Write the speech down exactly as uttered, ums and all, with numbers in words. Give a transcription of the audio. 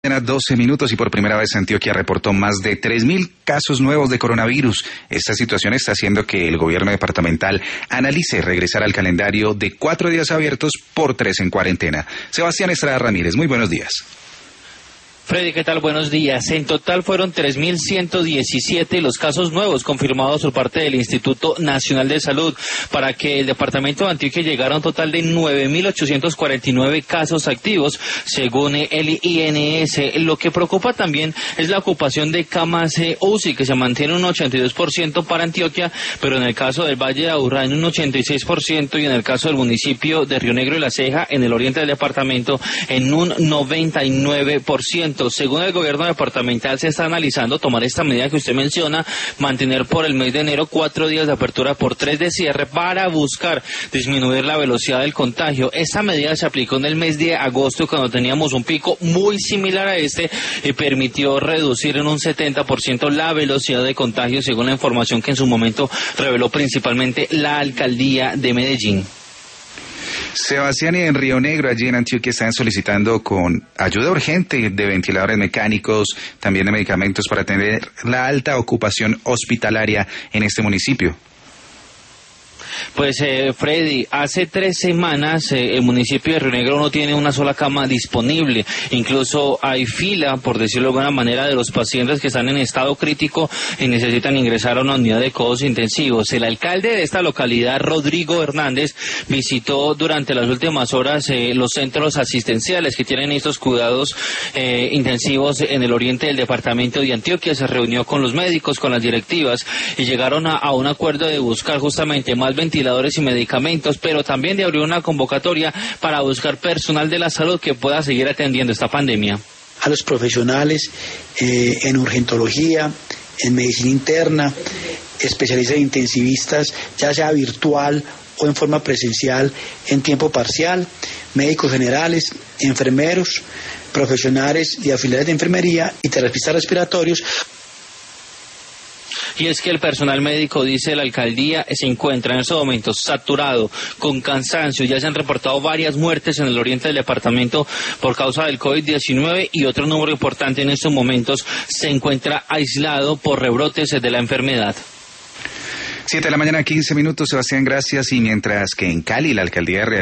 doce minutos y por primera vez Antioquia reportó más de tres mil casos nuevos de coronavirus. Esta situación está haciendo que el gobierno departamental analice regresar al calendario de cuatro días abiertos por tres en cuarentena. Sebastián Estrada Ramírez, muy buenos días. Freddy, ¿qué tal? Buenos días. En total fueron tres mil ciento diecisiete los casos nuevos confirmados por parte del Instituto Nacional de Salud, para que el departamento de Antioquia llegara a un total de nueve mil ochocientos cuarenta y nueve casos activos, según el I N S. Lo que preocupa también es la ocupación de camas U C I, que se mantiene un ochenta y dos por ciento para Antioquia, pero en el caso del Valle de Aburrá en un ochenta y seis por ciento y en el caso del municipio de Río Negro y La Ceja, en el oriente del departamento, en un noventa y nueve por ciento. Según el gobierno departamental, se está analizando tomar esta medida que usted menciona, mantener por el mes de enero cuatro días de apertura por tres de cierre para buscar disminuir la velocidad del contagio. Esta medida se aplicó en el mes de agosto, cuando teníamos un pico muy similar a este, y permitió reducir en un setenta por ciento la velocidad de contagio, según la información que en su momento reveló principalmente la alcaldía de Medellín. Sebastián, y en Río Negro, allí en Antioquia, están solicitando con ayuda urgente de ventiladores mecánicos, también de medicamentos para atender la alta ocupación hospitalaria en este municipio. Pues eh, Freddy, hace tres semanas eh, el municipio de Río Negro no tiene una sola cama disponible. Incluso hay fila, por decirlo de alguna manera, de los pacientes que están en estado crítico y necesitan ingresar a una unidad de cuidados intensivos. El alcalde de esta localidad, Rodrigo Hernández, visitó durante las últimas horas eh, los centros asistenciales que tienen estos cuidados eh, intensivos en el oriente del departamento de Antioquia. Se reunió con los médicos, con las directivas, y llegaron a, a un acuerdo de buscar justamente más ventiladores y medicamentos, pero también de abrir una convocatoria para buscar personal de la salud que pueda seguir atendiendo esta pandemia. A los profesionales eh, en urgentología, en medicina interna, especialistas intensivistas, ya sea virtual o en forma presencial en tiempo parcial, médicos generales, enfermeros, profesionales y auxiliares de enfermería y terapistas respiratorios. Y es que el personal médico, dice la alcaldía, se encuentra en estos momentos saturado, con cansancio. Ya se han reportado varias muertes en el oriente del departamento por causa del COVID diecinueve, y otro número importante en estos momentos se encuentra aislado por rebrotes de la enfermedad. Siete de la mañana, quince minutos, Sebastián, gracias. Y mientras que en Cali la alcaldía